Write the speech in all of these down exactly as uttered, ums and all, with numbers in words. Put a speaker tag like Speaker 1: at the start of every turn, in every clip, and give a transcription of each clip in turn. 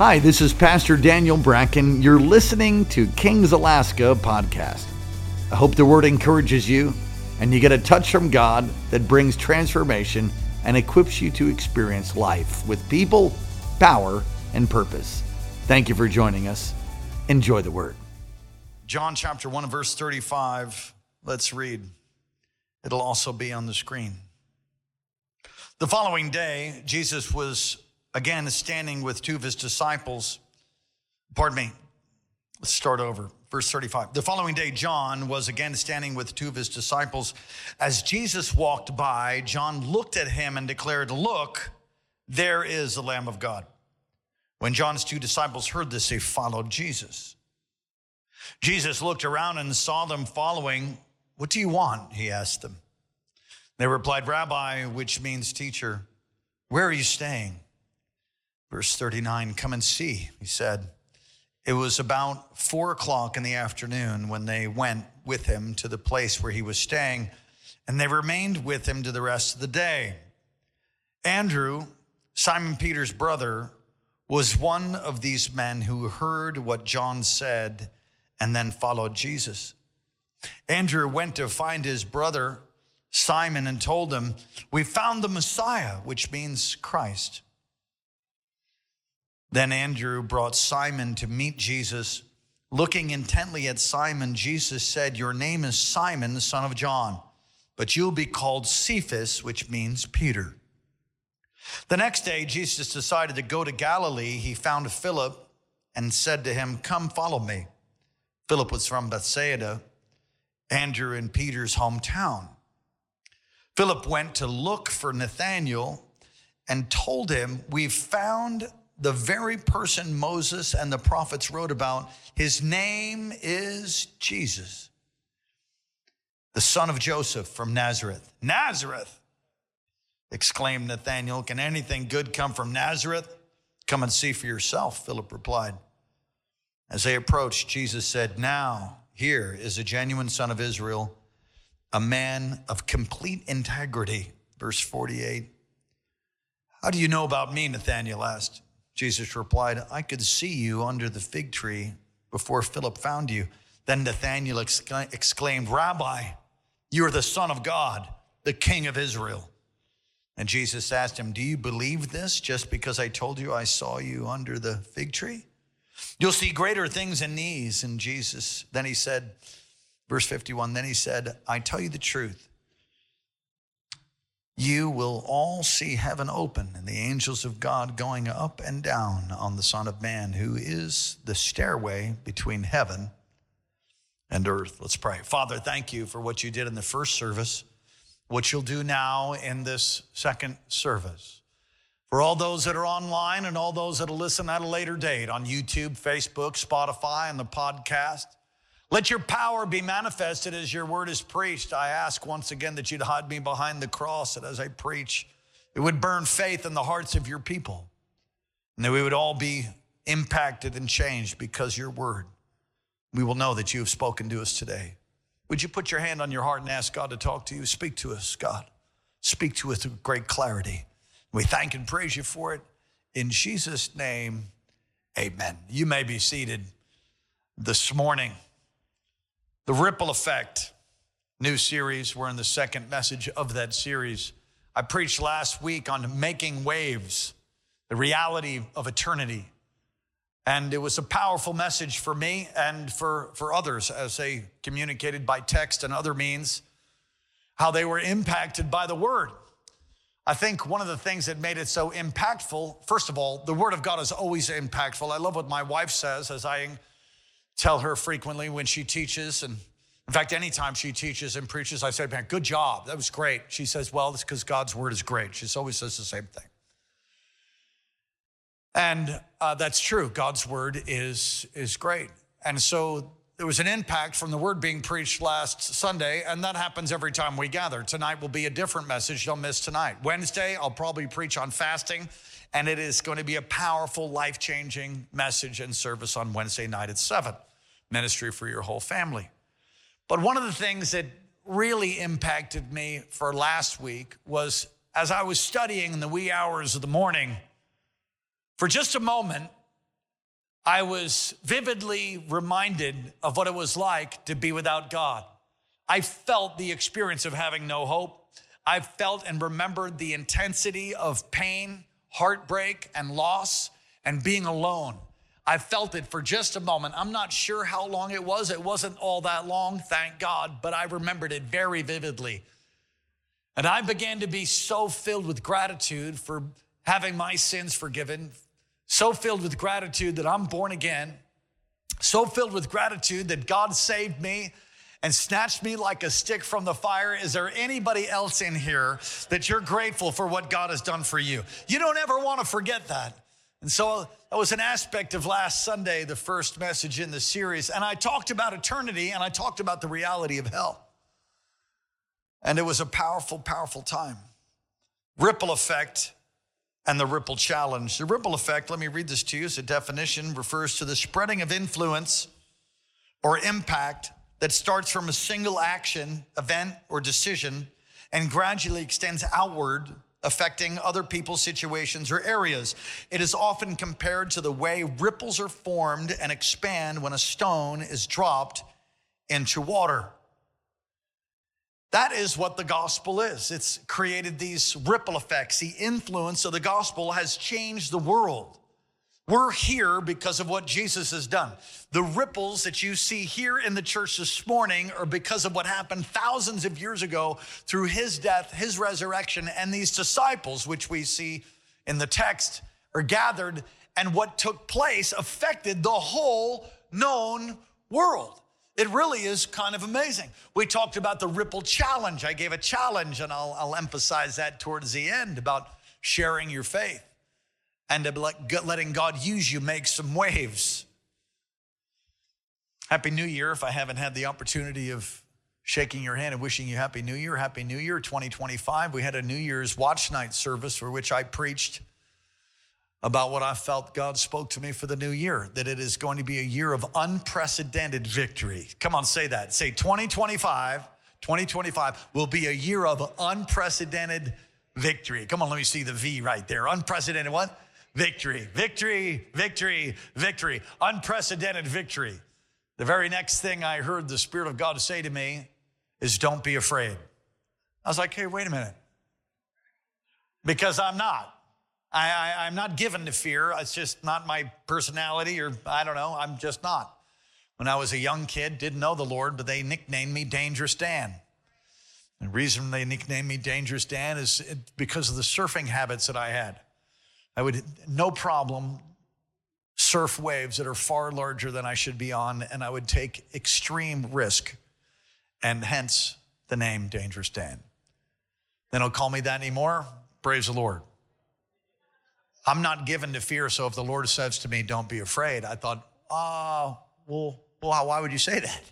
Speaker 1: Hi, this is Pastor Daniel Bracken. You're listening to Kings Alaska podcast. I hope the word encourages you and you get a touch from God that brings transformation and equips you to experience life with people, power, and purpose. Thank you for joining us. Enjoy the word.
Speaker 2: John chapter one, verse thirty-five. Let's read. It'll also be on the screen. The following day, Jesus was again standing with two of his disciples. Pardon me. Let's start over. Verse thirty-five. The following day, John was again standing with two of his disciples. As Jesus walked by, John looked at him and declared, "Look, there is the Lamb of God." When John's two disciples heard this, they followed Jesus. Jesus looked around and saw them following. "What do you want?" he asked them. They replied, "Rabbi," which means teacher, "where are you staying?" Verse thirty-nine, "Come and see," he said. It was about four o'clock in the afternoon when they went with him to the place where he was staying, and they remained with him to the rest of the day. Andrew, Simon Peter's brother, was one of these men who heard what John said and then followed Jesus. Andrew went to find his brother Simon and told him, "We found the Messiah," which means Christ. Then Andrew brought Simon to meet Jesus. Looking intently at Simon, Jesus said, "Your name is Simon, the son of John, but you'll be called Cephas," which means Peter. The next day, Jesus decided to go to Galilee. He found Philip and said to him, "Come, follow me." Philip was from Bethsaida, Andrew and Peter's hometown. Philip went to look for Nathanael and told him, "We've found the very person Moses and the prophets wrote about. His name is Jesus, the son of Joseph from Nazareth." "Nazareth!" exclaimed Nathanael. "Can anything good come from Nazareth?" "Come and see for yourself," Philip replied. As they approached, Jesus said, "Now here is a genuine son of Israel, a man of complete integrity." Verse forty-eight. "How do you know about me?" Nathanael asked. Jesus replied, "I could see you under the fig tree before Philip found you." Then Nathanael exclaimed, "Rabbi, you are the Son of God, the King of Israel." And Jesus asked him, "Do you believe this just because I told you I saw you under the fig tree? You'll see greater things than these." And Jesus, then he said, verse fifty-one, then he said, "I tell you the truth. You will all see heaven open and the angels of God going up and down on the Son of Man, who is the stairway between heaven and earth." Let's pray. Father, thank you for what you did in the first service, what you'll do now in this second service. For all those that are online and all those that will listen at a later date on YouTube, Facebook, Spotify, and the podcast, let your power be manifested as your word is preached. I ask once again that you'd hide me behind the cross, that as I preach, it would burn faith in the hearts of your people, and that we would all be impacted and changed because your word. We will know that you have spoken to us today. Would you put your hand on your heart and ask God to talk to you? Speak to us, God. Speak to us with great clarity. We thank and praise you for it. In Jesus' name, amen. You may be seated this morning. The Ripple Effect, new series. We're in the second message of that series. I preached last week on making waves, the reality of eternity. And it was a powerful message for me and for, for others as they communicated by text and other means, how they were impacted by the word. I think one of the things that made it so impactful, first of all, the word of God is always impactful. I love what my wife says as I tell her frequently when she teaches, and in fact, anytime she teaches and preaches, I say, "Man, good job. That was great." She says, "Well, it's because God's word is great." She always says the same thing. And uh, that's true. God's word is, is great. And so there was an impact from the word being preached last Sunday, and that happens every time we gather. Tonight will be a different message. Don't miss tonight. Wednesday, I'll probably preach on fasting, and it is going to be a powerful, life-changing message and service on Wednesday night at seven. Ministry for your whole family. But one of the things that really impacted me for last week was as I was studying in the wee hours of the morning, for just a moment, I was vividly reminded of what it was like to be without God. I felt the experience of having no hope. I felt and remembered the intensity of pain, heartbreak, and loss, and being alone. I felt it for just a moment. I'm not sure how long it was. It wasn't all that long, thank God, but I remembered it very vividly. And I began to be so filled with gratitude for having my sins forgiven, so filled with gratitude that I'm born again, so filled with gratitude that God saved me and snatched me like a stick from the fire. Is there anybody else in here that you're grateful for what God has done for you? You don't ever want to forget that. And so that was an aspect of last Sunday, the first message in the series. And I talked about eternity and I talked about the reality of hell. And it was a powerful, powerful time. Ripple effect and the ripple challenge. The ripple effect, let me read this to you as a definition, refers to the spreading of influence or impact that starts from a single action, event, or decision and gradually extends outward, affecting other people's situations or areas. It is often compared to the way ripples are formed and expand when a stone is dropped into water. That is what the gospel is. It's created these ripple effects. The influence of the gospel has changed the world. We're here because of what Jesus has done. The ripples that you see here in the church this morning are because of what happened thousands of years ago through his death, his resurrection, and these disciples, which we see in the text, are gathered, and what took place affected the whole known world. It really is kind of amazing. We talked about the ripple challenge. I gave a challenge, and I'll, I'll emphasize that towards the end about sharing your faith and letting God use you make some waves. Happy New Year. If I haven't had the opportunity of shaking your hand and wishing you Happy New Year, Happy New Year twenty twenty-five. We had a New Year's watch night service for which I preached about what I felt God spoke to me for the new year, that it is going to be a year of unprecedented victory. Come on, say that. Say twenty twenty-five, twenty twenty-five will be a year of unprecedented victory. Come on, let me see the V right there. Unprecedented what? Victory, victory, victory, victory, unprecedented victory. The very next thing I heard the Spirit of God say to me is, don't be afraid. I was like, hey, wait a minute. Because I'm not. I, I, I'm not given to fear. It's just not my personality, or I don't know, I'm just not. When I was a young kid, didn't know the Lord, but they nicknamed me Dangerous Dan. And the reason they nicknamed me Dangerous Dan is because of the surfing habits that I had. I would, no problem, surf waves that are far larger than I should be on, and I would take extreme risk, and hence the name Dangerous Dan. They don't call me that anymore. Praise the Lord. I'm not given to fear, so if the Lord says to me, don't be afraid, I thought, oh, well, well, why would you say that?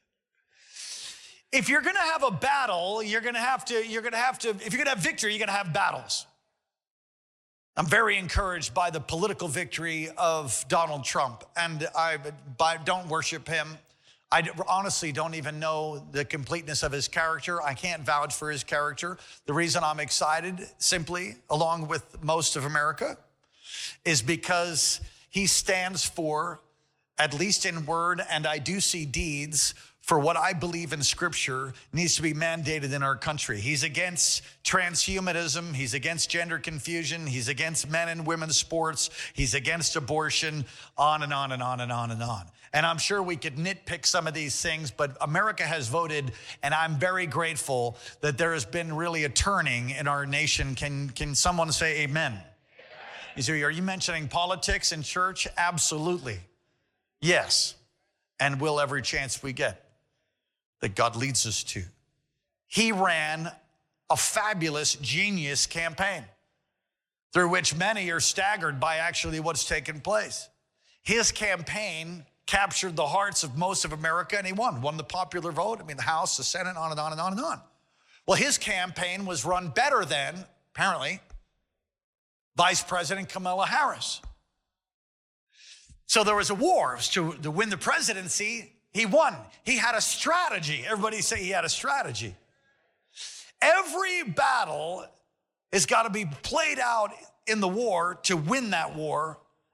Speaker 2: If you're gonna have a battle, you're gonna have to, you're gonna have to, if you're gonna have victory, you're gonna have battles. I'm very encouraged by the political victory of Donald Trump, and I by, don't worship him. I honestly don't even know the completeness of his character. I can't vouch for his character. The reason I'm excited, simply, along with most of America, is because he stands for, at least in word, and I do see deeds, for what I believe in Scripture needs to be mandated in our country. He's against transhumanism. He's against gender confusion. He's against men and women's sports. He's against abortion, on and on and on and on and on. And I'm sure we could nitpick some of these things, but America has voted, and I'm very grateful that there has been really a turning in our nation. Can, can someone say amen? You say, are you mentioning politics in church? Absolutely. Yes. And will every chance we get that God leads us to. He ran a fabulous, genius campaign through which many are staggered by actually what's taken place. His campaign captured the hearts of most of America, and he won, won the popular vote. I mean, the House, the Senate, on and on and on and on. Well, his campaign was run better than, apparently, Vice President Kamala Harris. So there was a war to, to win the presidency. He won. He had a strategy. Everybody say he had a strategy. Every battle has got to be played out in the war to win that war,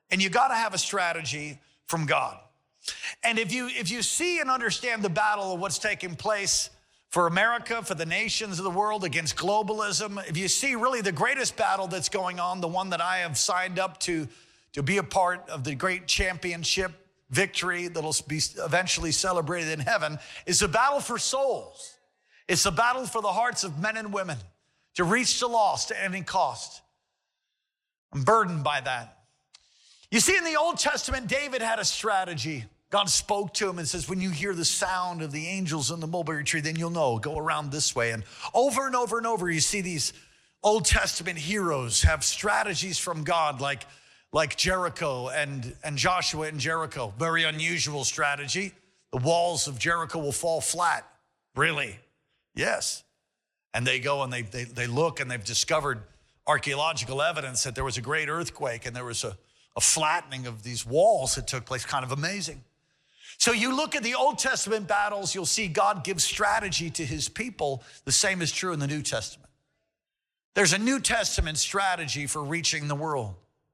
Speaker 2: And you got to have a strategy from God. And if you if you see and understand the battle of what's taking place for America, for the nations of the world against globalism, if you see really the greatest battle that's going on, the one that I have signed up to, to be a part of the great championship victory that'll be eventually celebrated in heaven, is a battle for souls. It's a battle for the hearts of men and women to reach the lost at any cost. I'm burdened by that. You see, in the Old Testament, David had a strategy. God spoke to him and says, when you hear the sound of the angels in the mulberry tree, then you'll know, go around this way. And over and over and over, you see these Old Testament heroes have strategies from God, like, like Jericho and, and Joshua and Jericho. Very unusual strategy. The walls of Jericho will fall flat. Really? Yes. And they go and they, they, they look and they've discovered archaeological evidence that there was a great earthquake and there was a, a flattening of these walls that took place. Kind of amazing. So you look at the Old Testament battles, you'll see God give strategy to his people. The same is true in the New Testament. There's a New Testament strategy for reaching the world.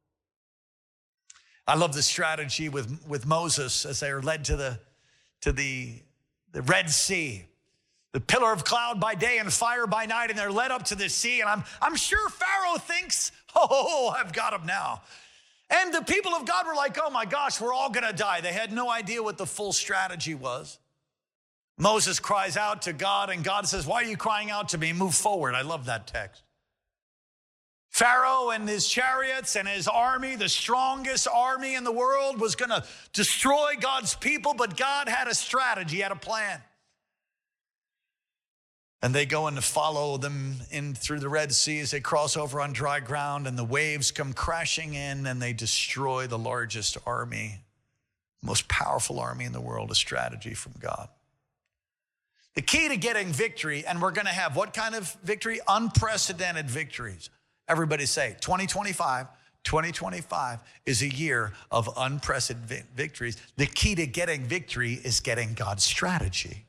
Speaker 2: I love the strategy with, with Moses as they are led to the, to the, the Red Sea. The pillar of cloud by day and fire by night, and they're led up to the sea. And I'm, I'm sure Pharaoh thinks, oh, I've got him now. And the people of God were like, oh my gosh, we're all gonna die. They had no idea what the full strategy was. Moses cries out to God, and God says, why are you crying out to me? Move forward. I love that text. Pharaoh and his chariots and his army, the strongest army in the world, was gonna destroy God's people, but God had a strategy, had a plan. And they go in to follow them in through the Red Sea as they cross over on dry ground, and the waves come crashing in and they destroy the largest army, most powerful army in the world, a strategy from God. The key to getting victory, and we're gonna have what kind of victory? Unprecedented victories. Everybody say, twenty twenty-five, twenty twenty-five is a year of unprecedented victories. The key to getting victory is getting God's strategy.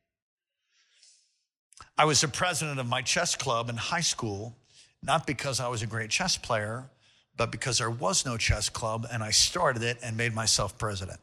Speaker 2: I was the president of my chess club in high school, not because I was a great chess player, but because there was no chess club, and I started it and made myself president.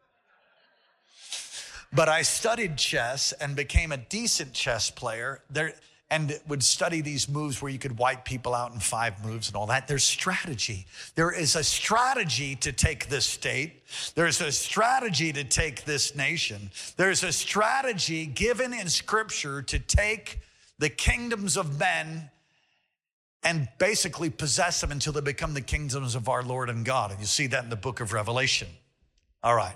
Speaker 2: But I studied chess and became a decent chess player there, and would study these moves where you could wipe people out in five moves and all that. There's strategy. There is a strategy to take this state. There's a strategy to take this nation. There's a strategy given in Scripture to take the kingdoms of men and basically possess them until they become the kingdoms of our Lord and God. And you see that in the book of Revelation. All right.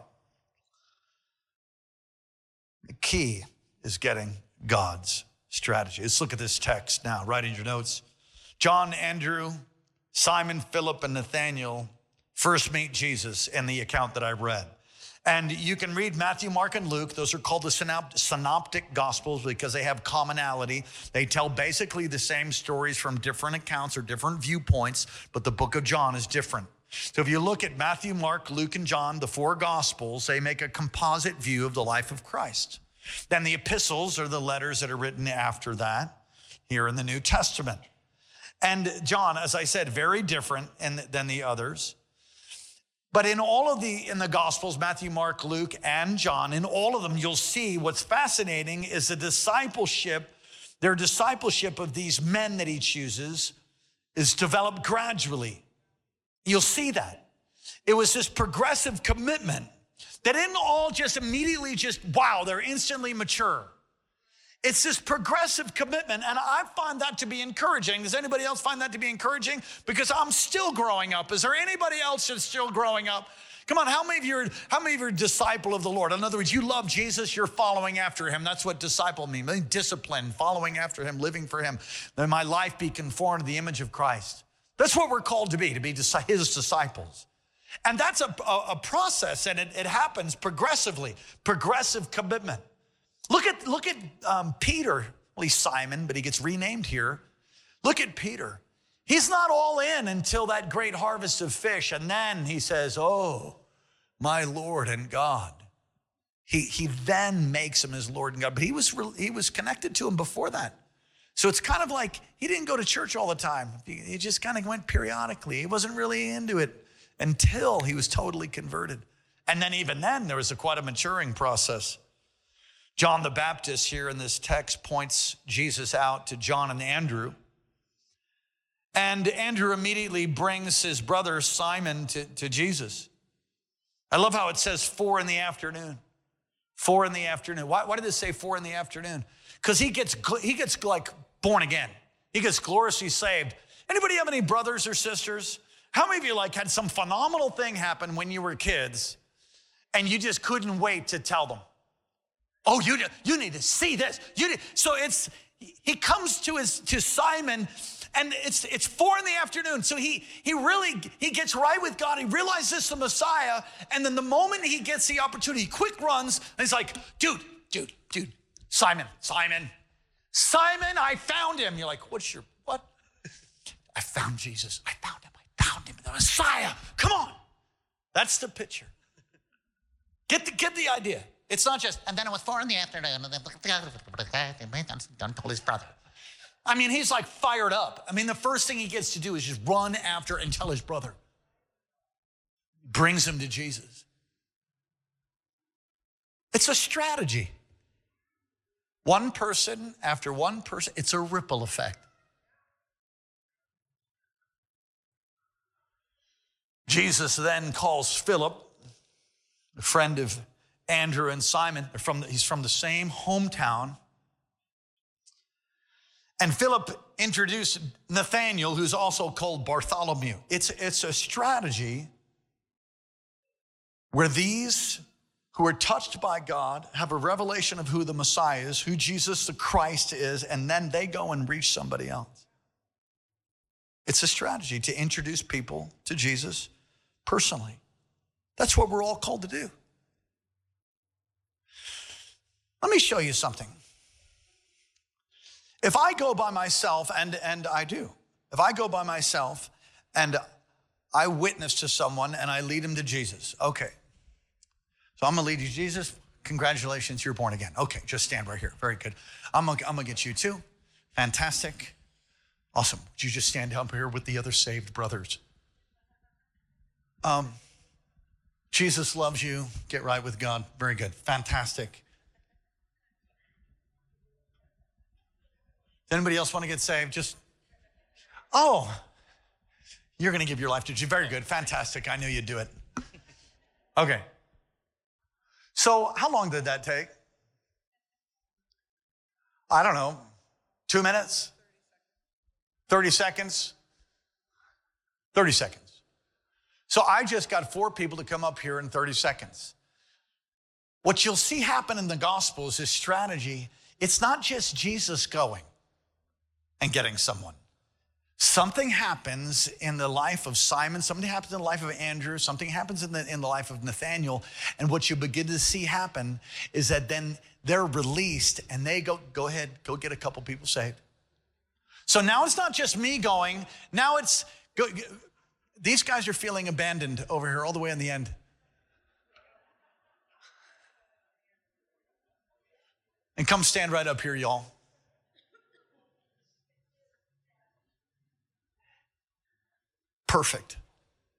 Speaker 2: The key is getting God's strategy. Let's look at this text now. Write in your notes. John, Andrew, Simon, Philip, and Nathaniel first meet Jesus in the account that I read. And you can read Matthew, Mark, and Luke. Those are called the synoptic gospels because they have commonality. They tell basically the same stories from different accounts or different viewpoints, but the book of John is different. So if you look at Matthew, Mark, Luke, and John, the four gospels, they make a composite view of the life of Christ. Then the epistles are the letters that are written after that here in the New Testament. And John, as I said, very different in, than the others. But in all of the, in the Gospels, Matthew, Mark, Luke, and John, in all of them, you'll see what's fascinating is the discipleship, their discipleship of these men that he chooses is developed gradually. You'll see that. It was this progressive commitment that didn't all just immediately just, wow, they're instantly mature. It's this progressive commitment, and I find that to be encouraging. Does anybody else find that to be encouraging? Because I'm still growing up. Is there anybody else that's still growing up? Come on, how many of you are, how many of you are a disciple of the Lord? In other words, you love Jesus, you're following after him. That's what disciple means. Discipline, following after him, living for him. That my life be conformed to the image of Christ. That's what we're called to be, to be his disciples. And that's a, a, a process, and it, it happens progressively, progressive commitment. Look at, look at um, Peter. Well, he's Simon, but he gets renamed here. Look at Peter. He's not all in until that great harvest of fish, and then he says, oh, my Lord and God. He, he then makes him his Lord and God, but he was, he was connected to him before that. So it's kind of like he didn't go to church all the time. He just kind of went periodically. He wasn't really into it until he was totally converted. And then even then, there was a quite a maturing process. John the Baptist here in this text points Jesus out to John and Andrew. And Andrew immediately brings his brother Simon to, to Jesus. I love how it says four in the afternoon. Four in the afternoon. Why, why did it say four in the afternoon? Because he gets, he gets like born again. He gets gloriously saved. Anybody have any brothers or sisters? How many of you like had some phenomenal thing happen when you were kids and you just couldn't wait to tell them? Oh, you, you need to see this. You need, so it's, he comes to his, to Simon, and it's, it's four in the afternoon. So he, he really, he gets right with God. He realizes this is the Messiah. And then the moment he gets the opportunity, he quick runs and he's like, dude, dude, dude, Simon, Simon, Simon, I found him. You're like, what's your, what? I found Jesus. I found him. I found him, the Messiah. Come on. That's the picture. Get the, get the idea. It's not just, and then it was four in the afternoon, and then John told his brother. I mean, he's like fired up. I mean, the first thing he gets to do is just run after and tell his brother. Brings him to Jesus. It's a strategy. One person after one person, it's a ripple effect. Jesus then calls Philip, a friend of Andrew and Simon. They're from the, he's from the same hometown. And Philip introduced Nathanael, who's also called Bartholomew. It's, it's a strategy where these who are touched by God have a revelation of who the Messiah is, who Jesus the Christ is, and then they go and reach somebody else. It's a strategy to introduce people to Jesus personally. That's what we're all called to do. Let me show you something. If I go by myself, and, and I do, if I go by myself and I witness to someone and I lead them to Jesus, okay. So I'm gonna lead you to Jesus. Congratulations, you're born again. Okay, just stand right here. Very good. I'm gonna, I'm gonna get you too. Fantastic. Awesome. Would you just stand up here with the other saved brothers? Um, Jesus loves you. Get right with God. Very good. Fantastic. Does anybody else want to get saved? Just, oh, you're going to give your life to Jesus. Very good. Fantastic. I knew you'd do it. Okay. So how long did that take? I don't know. Two minutes? thirty seconds? thirty seconds. So I just got four people to come up here in thirty seconds. What you'll see happen in the gospel is this strategy. It's not just Jesus going and getting someone. Something happens in the life of Simon, something happens in the life of Andrew, something happens in the, in the life of Nathanael, and what you begin to see happen is that then they're released and they go, go ahead, go get a couple people saved. So now it's not just me going, now it's, go, these guys are feeling abandoned over here all the way in the end. And come stand right up here, y'all. Perfect.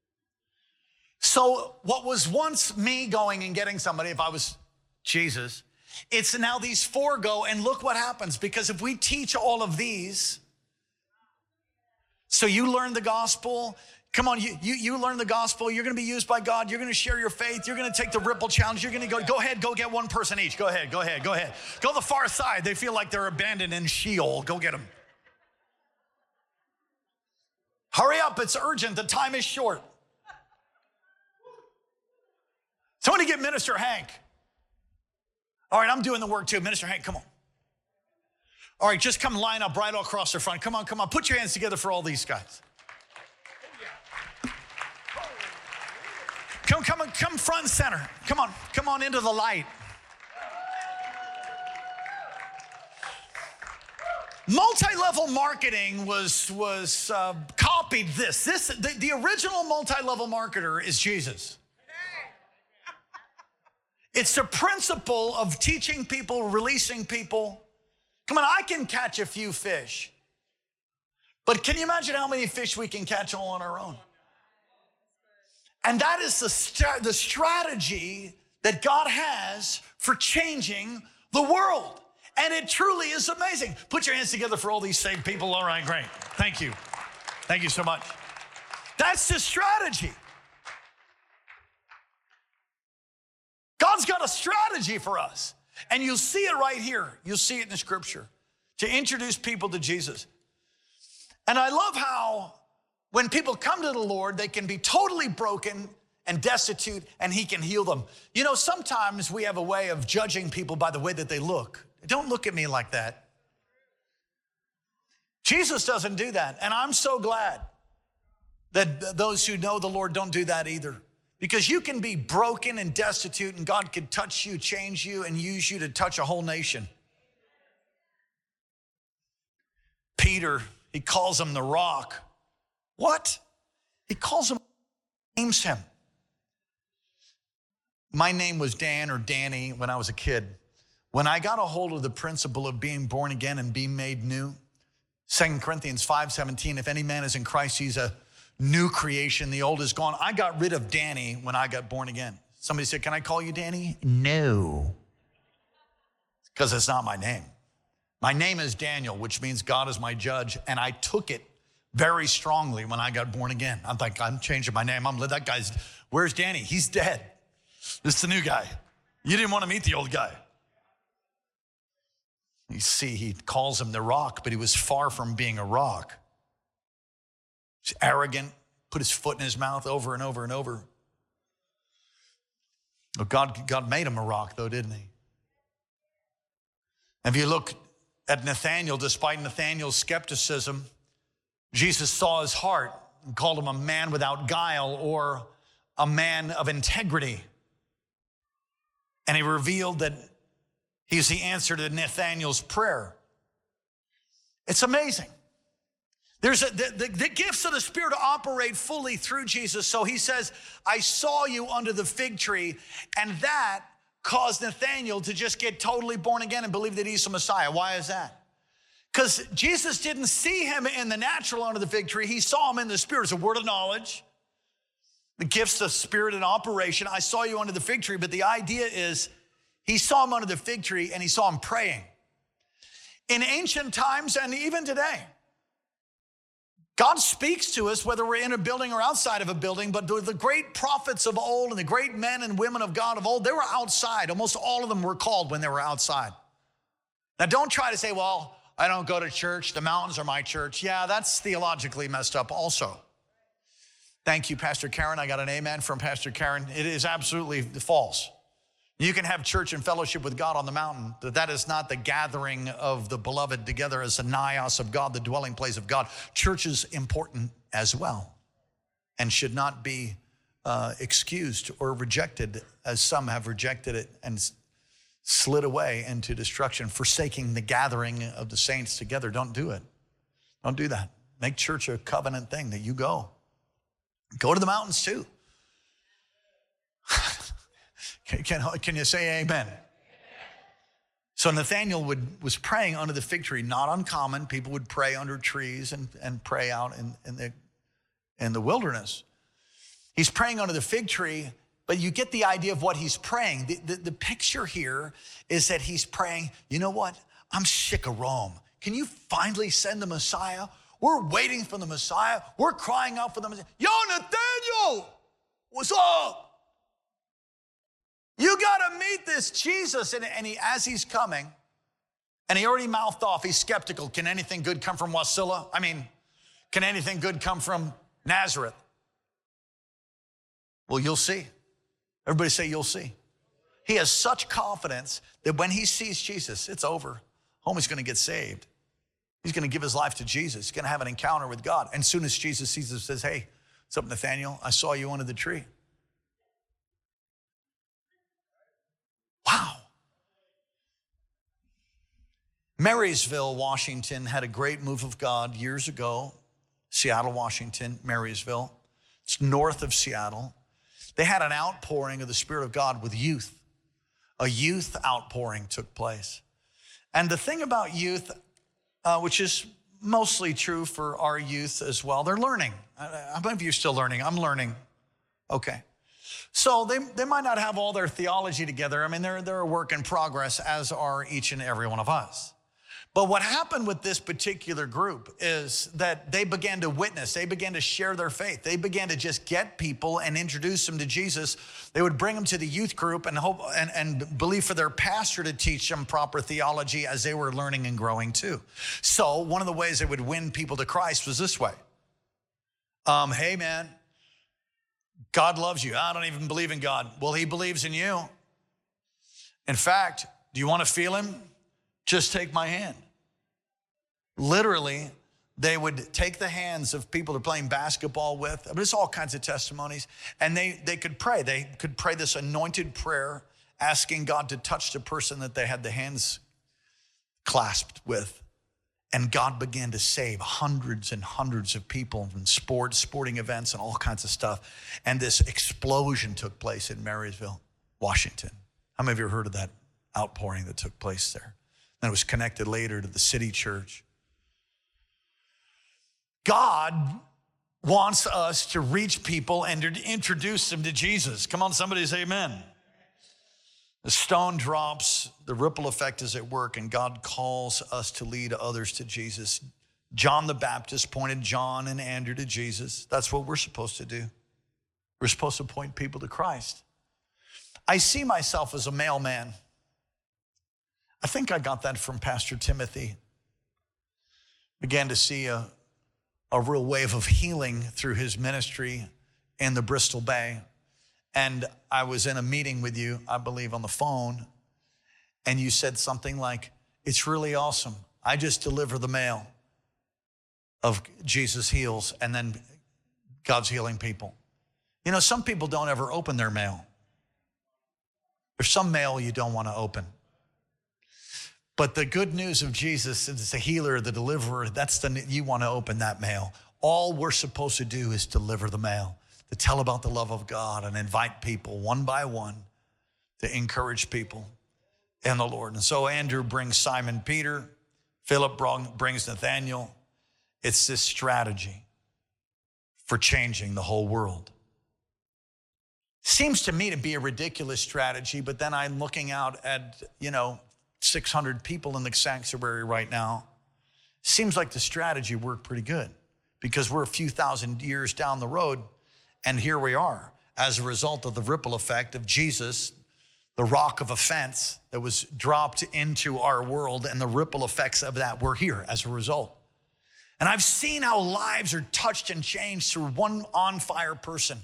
Speaker 2: So what was once me going and getting somebody, if I was Jesus, it's now these four go, and look what happens. Because if we teach all of these, so you learn the gospel, come on, you, you, you learn the gospel, you're gonna be used by God, you're gonna share your faith, you're gonna take the ripple challenge, you're gonna go, go ahead, go get one person each, go ahead, go ahead, go ahead. Go to the far side, they feel like they're abandoned in Sheol, go get them. Hurry up, it's urgent, the time is short. Somebody get Minister Hank. All right, I'm doing the work too. Minister Hank, come on. All right, just come line up right across the front. Come on, come on, put your hands together for all these guys. Come, come, come front and center. Come on, come on into the light. Multi-level marketing was, was uh, copied this. This the, the original multi-level marketer is Jesus. It's the principle of teaching people, releasing people. Come on, I can catch a few fish. But can you imagine how many fish we can catch all on our own? And that is the, st- the strategy that God has for changing the world. And it truly is amazing. Put your hands together for all these saved people. All right, great. Thank you. Thank you so much. That's the strategy. God's got a strategy for us. And you'll see it right here. You'll see it in the scripture to introduce people to Jesus. And I love how when people come to the Lord, they can be totally broken and destitute, and he can heal them. You know, sometimes we have a way of judging people by the way that they look. Don't look at me like that. Jesus doesn't do that. And I'm so glad that those who know the Lord don't do that either. Because you can be broken and destitute, and God can touch you, change you, and use you to touch a whole nation. Peter, he calls him the rock. What? He calls him, names him. My name was Dan or Danny when I was a kid. When I got a hold of the principle of being born again and being made new, Second Corinthians five seventeen, if any man is in Christ, he's a new creation. The old is gone. I got rid of Danny when I got born again. Somebody said, can I call you Danny? No. Because it's not my name. My name is Daniel, which means God is my judge. And I took it very strongly when I got born again. I'm like, I'm changing my name. I'm that guy's, where's Danny? He's dead. This is the new guy. You didn't want to meet the old guy. You see, he calls him the rock, but he was far from being a rock. He's arrogant, put his foot in his mouth over and over and over. Well, God, God made him a rock, though, didn't he? And if you look at Nathanael, despite Nathanael's skepticism, Jesus saw his heart and called him a man without guile, or a man of integrity. And he revealed that he's the answer to Nathanael's prayer. It's amazing. There's a, the, the, the gifts of the Spirit operate fully through Jesus. So he says, I saw you under the fig tree, and that caused Nathanael to just get totally born again and believe that he's the Messiah. Why is that? Because Jesus didn't see him in the natural under the fig tree. He saw him in the Spirit. It's a word of knowledge. The gifts of Spirit in operation. I saw you under the fig tree, but the idea is he saw him under the fig tree and he saw him praying. In ancient times and even today, God speaks to us whether we're in a building or outside of a building, but the great prophets of old and the great men and women of God of old, they were outside. Almost all of them were called when they were outside. Now don't try to say, well, I don't go to church. The mountains are my church. Yeah, that's theologically messed up also. Thank you, Pastor Karen. I got an amen from Pastor Karen. It is absolutely false. You can have church and fellowship with God on the mountain, but that is not the gathering of the beloved together as the naos of God, the dwelling place of God. Church is important as well and should not be uh, excused or rejected as some have rejected it and slid away into destruction, forsaking the gathering of the saints together. Don't do it. Don't do that. Make church a covenant thing that you go. Go to the mountains too. Can, can, can you say amen? Amen? So Nathanael would, was praying under the fig tree, not uncommon. People would pray under trees and, and pray out in, in, the, in the wilderness. He's praying under the fig tree, but you get the idea of what he's praying. The, the, the picture here is that he's praying, you know what? I'm sick of Rome. Can you finally send the Messiah? We're waiting for the Messiah. We're crying out for the Messiah. Yo, Nathanael, what's up? You got to meet this Jesus. And, and he, as he's coming, and he already mouthed off, he's skeptical. Can anything good come from Wasilla? I mean, can anything good come from Nazareth? Well, you'll see. Everybody say, you'll see. He has such confidence that when he sees Jesus, it's over. Homie's going to get saved. He's going to give his life to Jesus. He's going to have an encounter with God. And as soon as Jesus sees him, says, hey, what's up, Nathanael? I saw you under the tree. Wow. Marysville, Washington had a great move of God years ago. Seattle, Washington, Marysville. It's north of Seattle. They had an outpouring of the Spirit of God with youth. A youth outpouring took place. And the thing about youth, uh, which is mostly true for our youth as well, they're learning. How many of you are still learning? I'm learning. Okay. So they, they might not have all their theology together. I mean, they're, they're a work in progress, as are each and every one of us. But what happened with this particular group is that they began to witness. They began to share their faith. They began to just get people and introduce them to Jesus. They would bring them to the youth group and hope and, and believe for their pastor to teach them proper theology as they were learning and growing too. So one of the ways they would win people to Christ was this way. Um, hey, man, God loves you. I don't even believe in God. Well, he believes in you. In fact, do you want to feel him? Just take my hand. Literally, they would take the hands of people they're playing basketball with. I mean, it's all kinds of testimonies. And they, they could pray. They could pray this anointed prayer, asking God to touch the person that they had the hands clasped with. And God began to save hundreds and hundreds of people in sports, sporting events, and all kinds of stuff. And this explosion took place in Marysville, Washington. How many of you have heard of that outpouring that took place there? And it was connected later to the city church. God wants us to reach people and to introduce them to Jesus. Come on, somebody say amen. The stone drops, the ripple effect is at work, and God calls us to lead others to Jesus. John the Baptist pointed John and Andrew to Jesus. That's what we're supposed to do. We're supposed to point people to Christ. I see myself as a mailman. I think I got that from Pastor Timothy. Began to see a, a real wave of healing through his ministry in the Bristol Bay. And I was in a meeting with you, I believe, on the phone, and you said something like, it's really awesome. I just deliver the mail of Jesus heals, and then God's healing people. You know, some people don't ever open their mail. There's some mail you don't want to open. But the good news of Jesus is the healer, the deliverer. That's the, you want to open that mail. All we're supposed to do is deliver the mail, to tell about the love of God and invite people one by one to encourage people in the Lord. And so Andrew brings Simon Peter. Philip brings Nathaniel. It's this strategy for changing the whole world. Seems to me to be a ridiculous strategy, but then I'm looking out at, you know, six hundred people in the sanctuary right now. Seems like the strategy worked pretty good because we're a few thousand years down the road, and here we are as a result of the ripple effect of Jesus, the rock of offense that was dropped into our world, and the ripple effects of that, we're here as a result. And I've seen how lives are touched and changed through one on-fire person.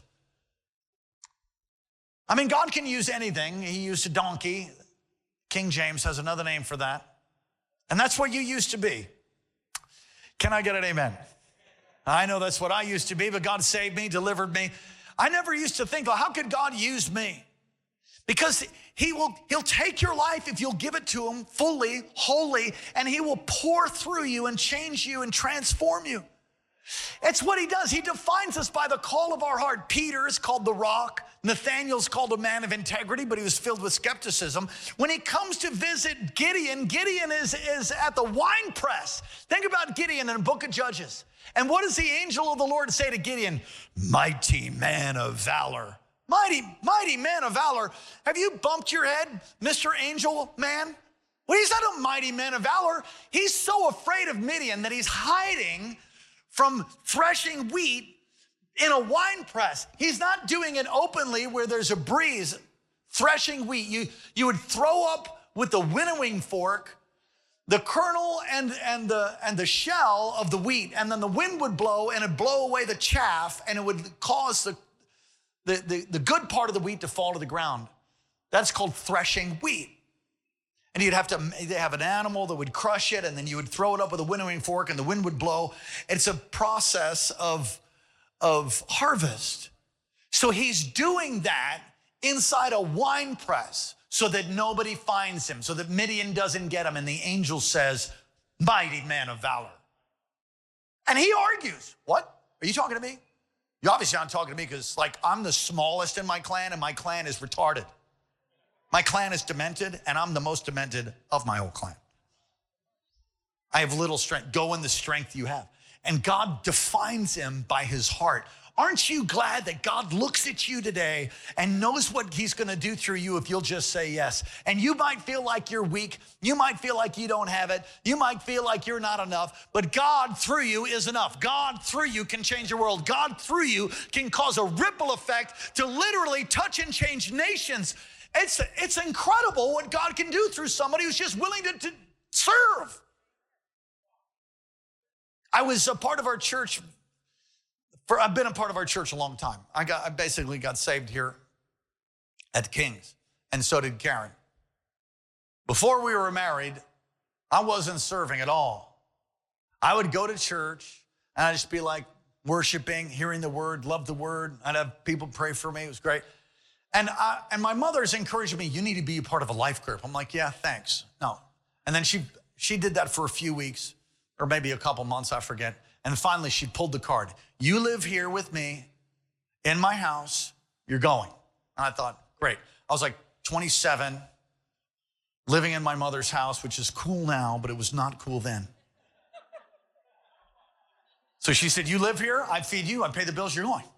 Speaker 2: I mean, God can use anything. He used a donkey. King James has another name for that. And that's what you used to be. Can I get an amen? I know that's what I used to be, but God saved me, delivered me. I never used to think, well, how could God use me? Because he will, he'll take your life if you'll give it to him fully, wholly, and he will pour through you and change you and transform you. It's what he does. He defines us by the call of our heart. Peter is called the rock. Nathaniel's called a man of integrity, but he was filled with skepticism. When he comes to visit Gideon, Gideon is, is at the wine press. Think about Gideon in the book of Judges. And what does the angel of the Lord say to Gideon? Mighty man of valor. Mighty, mighty man of valor. Have you bumped your head, Mister Angel Man? Well, he's not a mighty man of valor. He's so afraid of Midian that he's hiding from threshing wheat in a wine press. He's not doing it openly where there's a breeze. Threshing wheat, you, you would throw up with the winnowing fork the kernel and, and, the, and the shell of the wheat, and then the wind would blow and it'd blow away the chaff, and it would cause the, the, the, the good part of the wheat to fall to the ground. That's called threshing wheat. And you'd have to have an animal that would crush it, and then you would throw it up with a winnowing fork, and the wind would blow. It's a process of, of harvest. So he's doing that inside a wine press so that nobody finds him, so that Midian doesn't get him. And the angel says, mighty man of valor. And he argues. What? Are you talking to me? You obviously aren't talking to me because, like, I'm the smallest in my clan, and my clan is retarded. My clan is demented, and I'm the most demented of my whole clan. I have little strength. Go in the strength you have. And God defines him by his heart. Aren't you glad that God looks at you today and knows what he's going to do through you if you'll just say yes? And you might feel like you're weak. You might feel like you don't have it. You might feel like you're not enough. But God through you is enough. God through you can change the world. God through you can cause a ripple effect to literally touch and change nations. It's, it's incredible what God can do through somebody who's just willing to, to serve. I was a part of our church. For, I've been a part of our church a long time. I got I basically got saved here at King's, and so did Karen. Before we were married, I wasn't serving at all. I would go to church, and I'd just be like worshiping, hearing the word, love the word. I'd have people pray for me. It was great. And, I, and my mother's encouraging me, you need to be a part of a life group. I'm like, yeah, thanks. No. And then she, she did that for a few weeks, or maybe a couple months, I forget. And finally, she pulled the card. You live here with me in my house. You're going. And I thought, great. I was like twenty-seven, living in my mother's house, which is cool now, but it was not cool then. So she said, you live here. I feed you. I pay the bills. You're going.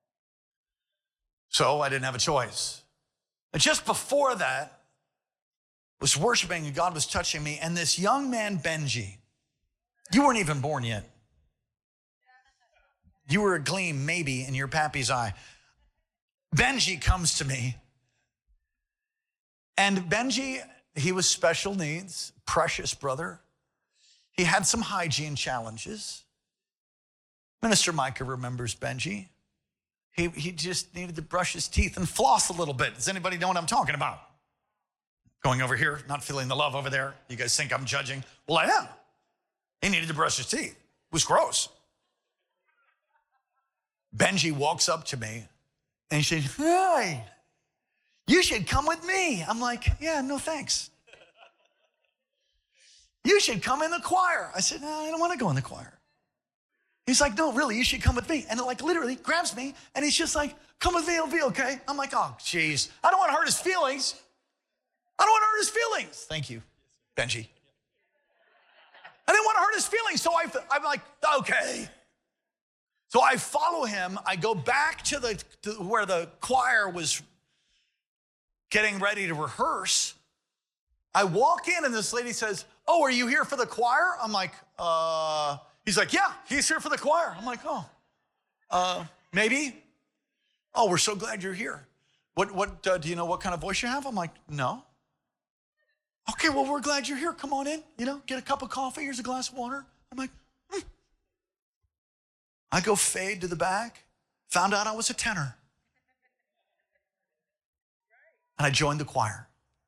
Speaker 2: So I didn't have a choice. And just before that, I was worshiping and God was touching me. And this young man, Benji, you weren't even born yet. You were a gleam, maybe, in your pappy's eye. Benji comes to me. And Benji, he was special needs, precious brother. He had some hygiene challenges. Minister Micah remembers Benji. He, he just needed to brush his teeth and floss a little bit. Does anybody know what I'm talking about? Going over here, not feeling the love over there. You guys think I'm judging? Well, I am. He needed to brush his teeth. It was gross. Benji walks up to me and he said, hey, you should come with me. I'm like, yeah, no thanks. You should come in the choir. I said, no, I don't want to go in the choir. He's like, no, really, you should come with me. And it like literally grabs me and he's just like, come with me, it'll be okay. I'm like, oh, geez, I don't want to hurt his feelings. I don't want to hurt his feelings. Thank you, Benji. I didn't want to hurt his feelings, so I, I'm like, okay. So I follow him. I go back to the to where the choir was getting ready to rehearse. I walk in and this lady says, oh, are you here for the choir? I'm like, uh, he's like, yeah, he's here for the choir. I'm like, oh, uh, maybe. Oh, we're so glad you're here. What, what, uh, do you know what kind of voice you have? I'm like, no. Okay, well, we're glad you're here. Come on in, you know, get a cup of coffee. Here's a glass of water. I'm like, hmm. I go fade to the back, found out I was a tenor. And I joined the choir.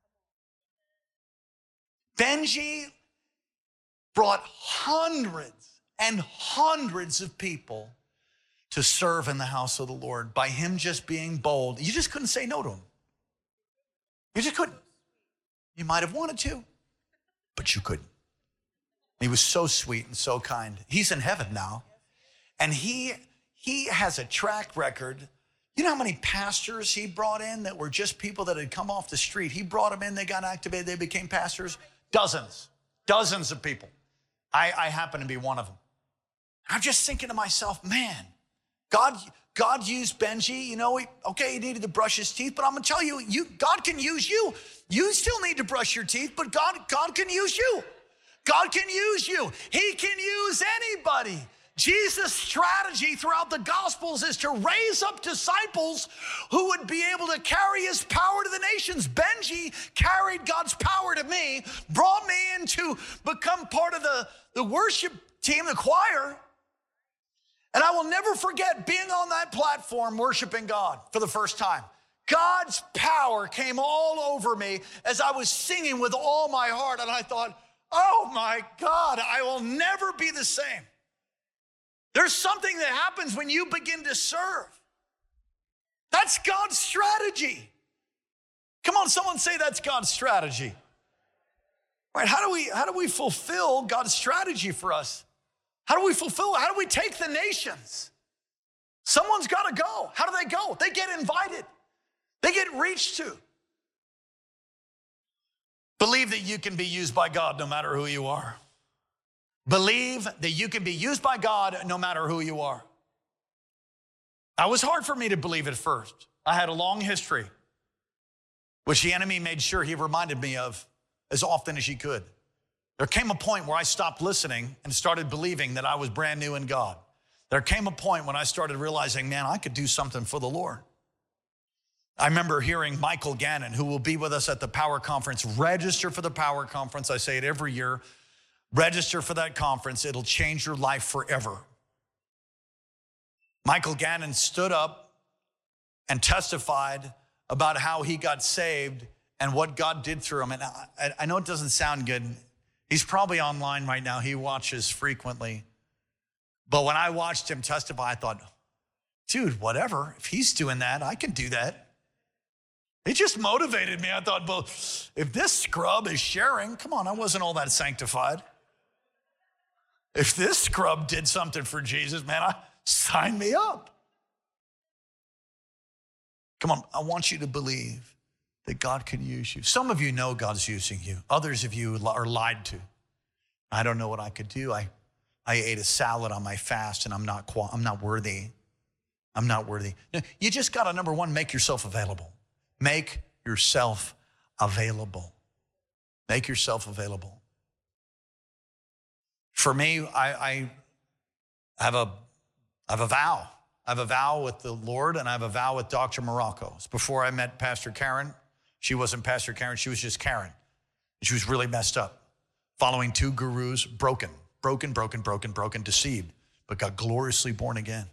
Speaker 2: Benji brought hundreds and hundreds of people to serve in the house of the Lord by him just being bold. You just couldn't say no to him. You just couldn't. You might have wanted to, but you couldn't. He was so sweet and so kind. He's in heaven now. And he, he has a track record. You know how many pastors he brought in that were just people that had come off the street? He brought them in, they got activated, they became pastors. Dozens, dozens of people. I, I happen to be one of them. I'm just thinking to myself, man, God, God used Benji. You know, he, okay, he needed to brush his teeth, but I'm gonna tell you, you, God can use you. You still need to brush your teeth, but God, God can use you. God can use you. He can use anybody. Jesus' strategy throughout the Gospels is to raise up disciples who would be able to carry his power to the nations. Benji carried God's power to me, brought me in to become part of the, the worship team, the choir. And I will never forget being on that platform worshiping God for the first time. God's power came all over me as I was singing with all my heart. And I thought, oh my God, I will never be the same. There's something that happens when you begin to serve. That's God's strategy. Come on, someone say that's God's strategy. All right, how do we, how do we fulfill God's strategy for us? How do we fulfill it? How do we take the nations? Someone's got to go. How do they go? They get invited. They get reached to. Believe that you can be used by God no matter who you are. Believe that you can be used by God no matter who you are. It was hard for me to believe at first. I had a long history, which the enemy made sure he reminded me of as often as he could. There came a point where I stopped listening and started believing that I was brand new in God. There came a point when I started realizing, man, I could do something for the Lord. I remember hearing Michael Gannon, who will be with us at the Power Conference. Register for the Power Conference. I say it every year. Register for that conference. It'll change your life forever. Michael Gannon stood up and testified about how he got saved and what God did through him. And I, I know it doesn't sound good. He's probably online right now. He watches frequently. But when I watched him testify, I thought, dude, whatever. If he's doing that, I can do that. It just motivated me. I thought, well, if this scrub is sharing, come on, I wasn't all that sanctified. If this scrub did something for Jesus, man, I sign me up. Come on, I want you to believe that God can use you. Some of you know God's using you. Others of you are lied to. I don't know what I could do. I, I ate a salad on my fast and I'm not, I'm not worthy. I'm not worthy. You just got to, number one, make yourself available. Make yourself available. Make yourself available. For me, I, I have a, I have a vow. I have a vow with the Lord and I have a vow with Doctor Morocco. It's before I met Pastor Karen. She wasn't Pastor Karen, she was just Karen. She was really messed up, following two gurus, broken, broken, broken, broken, broken, deceived, but got gloriously born again.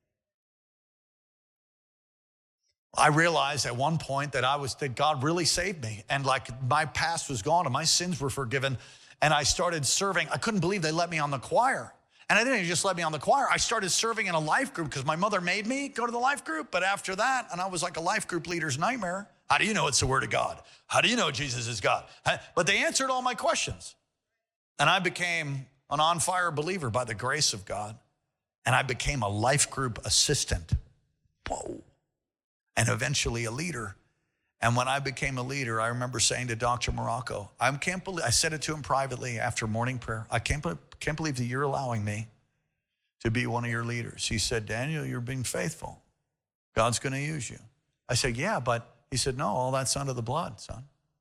Speaker 2: I realized at one point that I was, that God really saved me. And like my past was gone and my sins were forgiven. And I started serving. I couldn't believe they let me on the choir. And I didn't just let me on the choir. I started serving in a life group because my mother made me go to the life group. But after that, and I was like a life group leader's nightmare. How do you know it's the word of God? How do you know Jesus is God? But they answered all my questions. And I became an on-fire believer by the grace of God. And I became a life group assistant. Whoa. And eventually a leader. And when I became a leader, I remember saying to Doctor Morocco, I can't believe, I said it to him privately after morning prayer, I can't, can't believe that you're allowing me to be one of your leaders. He said, Daniel, you're being faithful. God's going to use you. I said, yeah, but he said, no, all that's under the blood, son.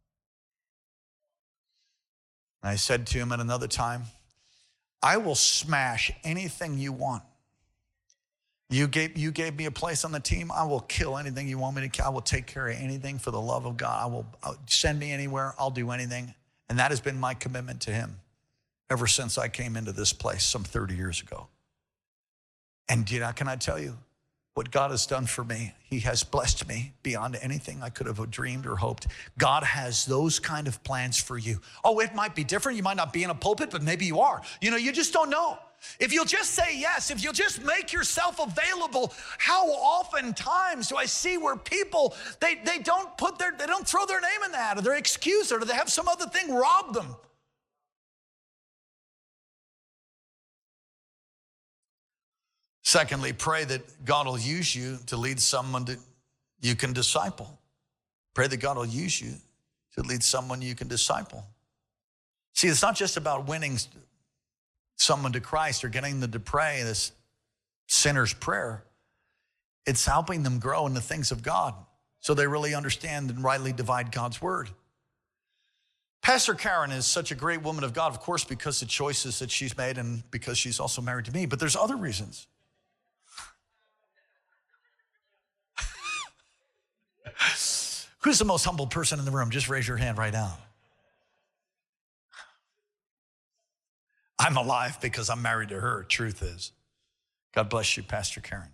Speaker 2: And I said to him at another time, I will smash anything you want. You gave, you gave me a place on the team. I will kill anything you want me to kill. I will take care of anything for the love of God. I will I'll send me anywhere. I'll do anything. And that has been my commitment to him ever since I came into this place some thirty years ago. And you know, can I tell you what God has done for me? He has blessed me beyond anything I could have dreamed or hoped. God has those kind of plans for you. Oh, it might be different. You might not be in a pulpit, but maybe you are. You know, you just don't know. If you'll just say yes, if you'll just make yourself available, how oftentimes do I see where people, they, they don't put their, they don't throw their name in the hat, or their excuse, or they have some other thing rob them. Secondly, pray that God will use you to lead someone that you can disciple. Pray that God will use you to lead someone you can disciple. See, it's not just about winning someone to Christ or getting them to pray this sinner's prayer. It's helping them grow in the things of God so they really understand and rightly divide God's word. Pastor Karen is such a great woman of God, of course, because of the choices that she's made and because she's also married to me, but there's other reasons. Who's the most humble person in the room? Just raise your hand right now. I'm alive because I'm married to her, truth is. God bless you, Pastor Karen.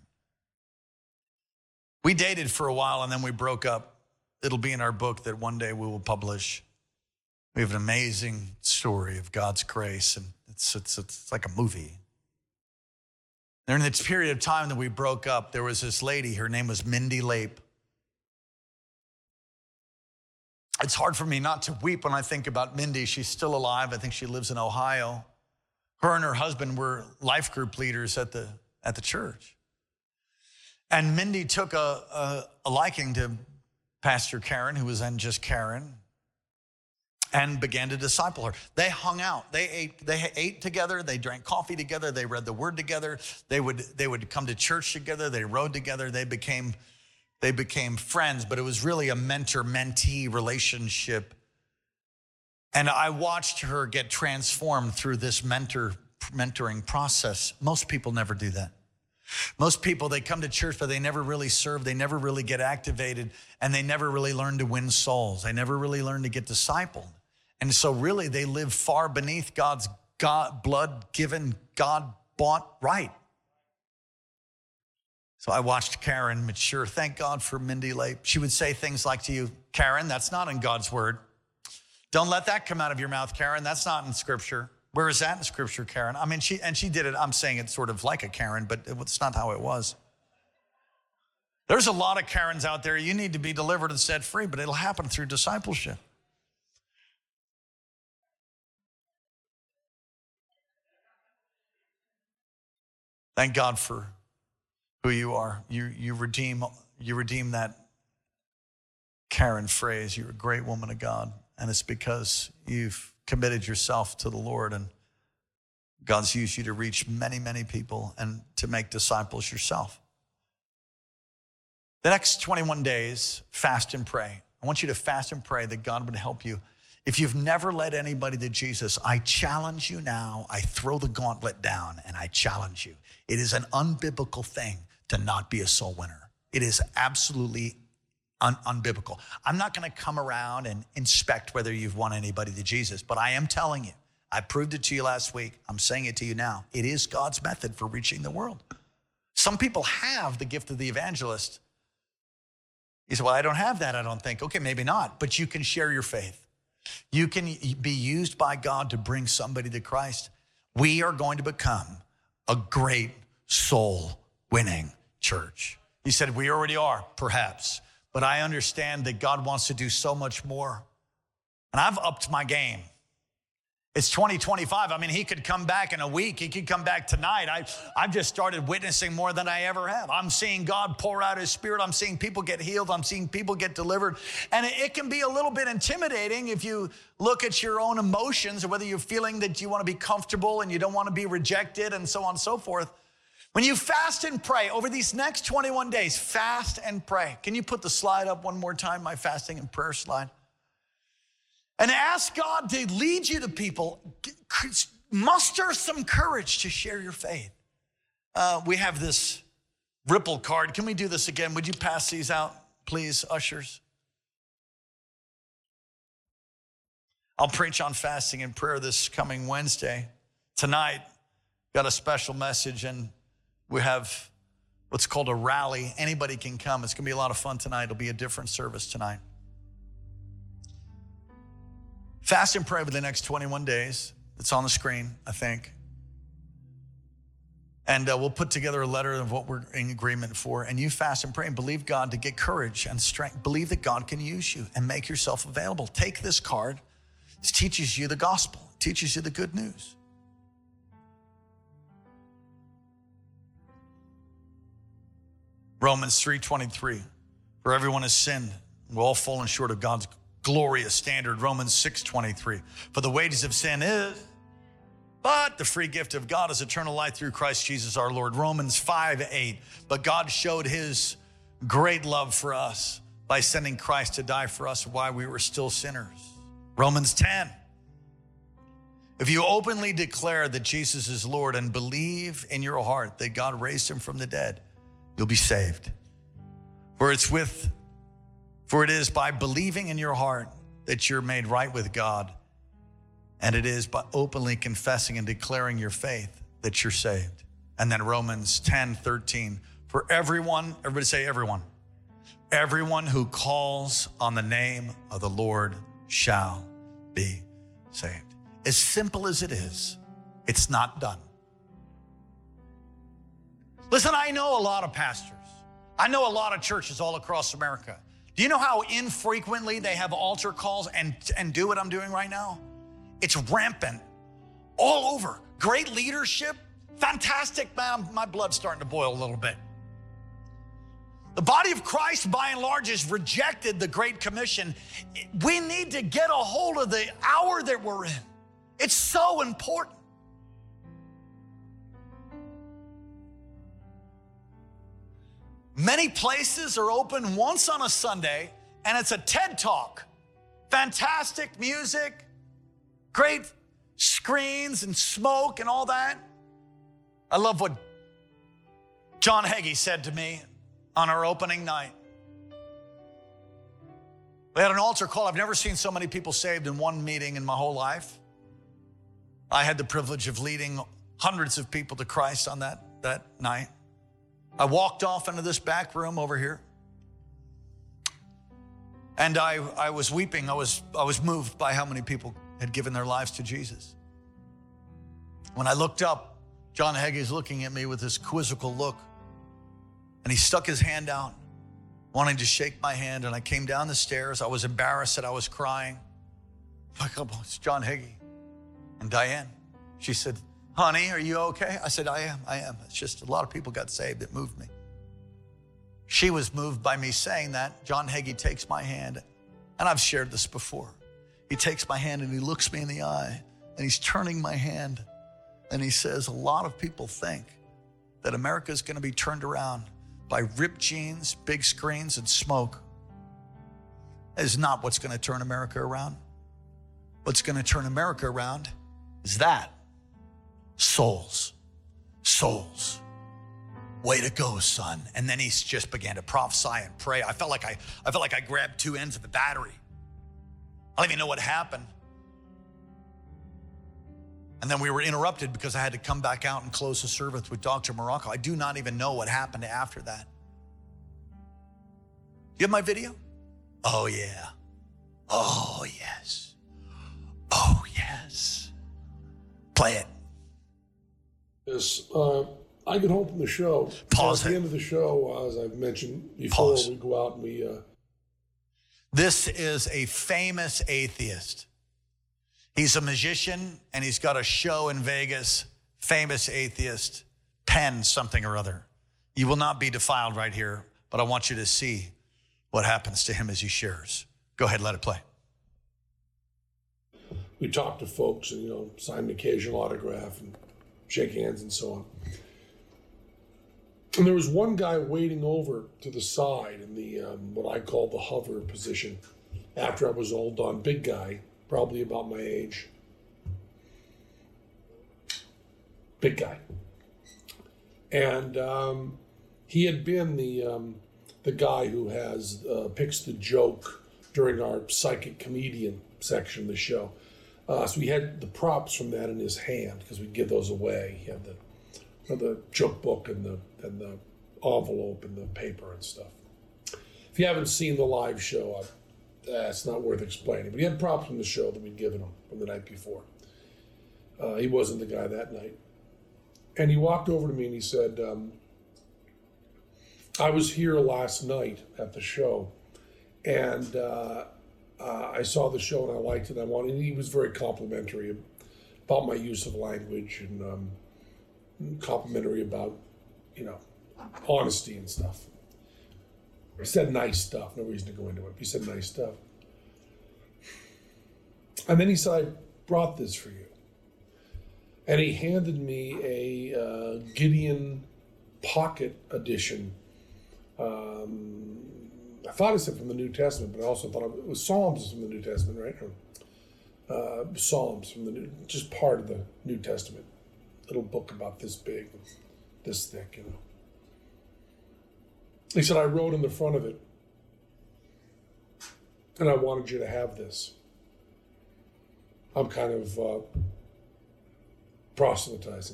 Speaker 2: We dated for a while and then we broke up. It'll be in our book that one day we will publish. We have an amazing story of God's grace, and it's, it's, it's like a movie. During this period of time that we broke up, there was this lady, her name was Mindy Lape. It's hard for me not to weep when I think about Mindy. She's still alive. I think she lives in Ohio. Her and her husband were life group leaders at the, at the church. And Mindy took a, a, a liking to Pastor Karen, who was then just Karen. and began to disciple her. They hung out. They ate, they ate together. They drank coffee together. They read the word together. They would, they would come to church together. They rode together. They became, they became friends, but it was really a mentor-mentee relationship. And I watched her get transformed through this mentor, mentoring process. Most people never do that. Most people, they come to church, but they never really serve. They never really get activated, and they never really learn to win souls. They never really learn to get discipled. And so really, they live far beneath God's God, blood-given, God-bought right. So I watched Karen mature. Thank God for Mindy Lape. She would say things like to you, Karen, that's not in God's word. Don't let that come out of your mouth, Karen. That's not in Scripture. Where is that in Scripture, Karen? I mean, she and she did it. I'm saying it sort of like a Karen, but it's not how it was. There's a lot of Karens out there. You need to be delivered and set free, but it'll happen through discipleship. Thank God for who you are. You, you, redeem, you redeem that Karen phrase. You're a great woman of God, and it's because you've committed yourself to the Lord, and God's used you to reach many, many people and to make disciples yourself. The next twenty-one days, fast and pray. I want you to fast and pray that God would help you. If you've never led anybody to Jesus, I challenge you now. I throw the gauntlet down and I challenge you. It is an unbiblical thing to not be a soul winner. It is absolutely Un- unbiblical. I'm not going to come around and inspect whether you've won anybody to Jesus, but I am telling you, I proved it to you last week. I'm saying it to you now. It is God's method for reaching the world. Some people have the gift of the evangelist. You say, well, I don't have that, I don't think. Okay, maybe not, but you can share your faith. You can be used by God to bring somebody to Christ. We are going to become a great soul-winning church. You said, we already are, perhaps. But I understand that God wants to do so much more. And I've upped my game. It's twenty twenty-five. I mean, he could come back in a week. He could come back tonight. I, I've just started witnessing more than I ever have. I'm seeing God pour out his Spirit. I'm seeing people get healed. I'm seeing people get delivered. And it, it can be a little bit intimidating if you look at your own emotions, or whether you're feeling that you want to be comfortable and you don't want to be rejected and so on and so forth. When you fast and pray over these next twenty-one days, fast and pray. Can you put the slide up one more time, my fasting and prayer slide? And ask God to lead you to people. Muster some courage to share your faith. Uh, we have this Ripple card. Can we do this again? Would you pass these out, please, ushers? I'll preach on fasting and prayer this coming Wednesday. Tonight, got a special message, and we have what's called a rally. Anybody can come. It's going to be a lot of fun tonight. It'll be a different service tonight. Fast and pray for the next twenty-one days. It's on the screen, I think. And uh, we'll put together a letter of what we're in agreement for. And you fast and pray and believe God to get courage and strength. Believe that God can use you and make yourself available. Take this card. This teaches you the gospel. It teaches you the good news. Romans three twenty-three, for everyone has sinned. We're all fallen short of God's glorious standard. Romans six twenty-three, for the wages of sin is, but the free gift of God is eternal life through Christ Jesus our Lord. Romans five eight, but God showed his great love for us by sending Christ to die for us while we were still sinners. Romans ten, if you openly declare that Jesus is Lord and believe in your heart that God raised him from the dead, you'll be saved. For it's with, for it is by believing in your heart that you're made right with God, and it is by openly confessing and declaring your faith that you're saved. And then Romans ten thirteen, for everyone, everybody say everyone, everyone who calls on the name of the Lord shall be saved. As simple as it is, it's not done. Listen, I know a lot of pastors. I know a lot of churches all across America. Do you know how infrequently they have altar calls and, and do what I'm doing right now? It's rampant all over. Great leadership, fantastic. Man, my blood's starting to boil a little bit. The body of Christ, by and large, has rejected the Great Commission. We need to get a hold of the hour that we're in. It's so important. Many places are open once on a Sunday, and it's a TED Talk. Fantastic music, great screens and smoke and all that. I love what John Hagee said to me on our opening night. We had an altar call. I've never seen so many people saved in one meeting in my whole life. I had the privilege of leading hundreds of people to Christ on that, that night. I walked off into this back room over here. And I, I was weeping. I was, I was moved by how many people had given their lives to Jesus. When I looked up, John Hagee's looking at me with this quizzical look. And he stuck his hand out, wanting to shake my hand. And I came down the stairs. I was embarrassed that I was crying. Like, oh, it's John Hagee. And Diane, she said, honey, are you okay? I said, I am, I am. It's just a lot of people got saved. It moved me. She was moved by me saying that. John Hagee takes my hand, and I've shared this before. He takes my hand and he looks me in the eye, and he's turning my hand, and he says, a lot of people think that America is going to be turned around by ripped jeans, big screens, and smoke. That is not what's going to turn America around. What's going to turn America around is that. Souls. Souls. Way to go, son. And then he just began to prophesy and pray. I felt like I, I felt like I grabbed two ends of the battery. I don't even know what happened. And then we were interrupted because I had to come back out and close the service with Doctor Morocco. I do not even know what happened after that. You have my video? Oh, yeah. Oh, yes. Oh, yes. Play it.
Speaker 3: Yes, uh, I get home from the show.
Speaker 2: Pause
Speaker 3: At the
Speaker 2: it.
Speaker 3: end of the show, as I've mentioned before,
Speaker 2: Pause.
Speaker 3: we go out and we... Uh,
Speaker 2: This is a famous atheist. He's a magician, and he's got a show in Vegas. Famous atheist, Penn something or other. You will not be defiled right here, but I want you to see what happens to him as he shares. Go ahead, let it play.
Speaker 3: we talk to folks and, you know, sign an occasional autograph and shake hands and so on. And there was one guy waiting over to the side in the, um, what I call the hover position after I was all done. Big guy, probably about my age. Big guy. And um, he had been the um, the guy who has uh, picks the joke during our psychic comedian section of the show. Uh, so he had the props from that in his hand because we'd give those away. He had the the joke book and the and the envelope and the paper and stuff. If you haven't seen the live show, I, uh, it's not worth explaining. But he had props from the show that we'd given him from the night before. Uh, he wasn't the guy that night. And he walked over to me and he said, um, I was here last night at the show, and uh, uh, I saw the show and I liked it. I wanted, and he was very complimentary about my use of language and um, complimentary about, you know, honesty and stuff. He said nice stuff. No reason to go into it. He said nice stuff. And then he said, I brought this for you. And he handed me a uh, Gideon Pocket Edition. Um, I thought it said from the New Testament, but I also thought it was Psalms from the New Testament, right? Uh, Psalms from the New, just part of the New Testament. Little book about this big, this thick, you know. He said, I wrote in the front of it, and I wanted you to have this. I'm kind of uh, proselytizing.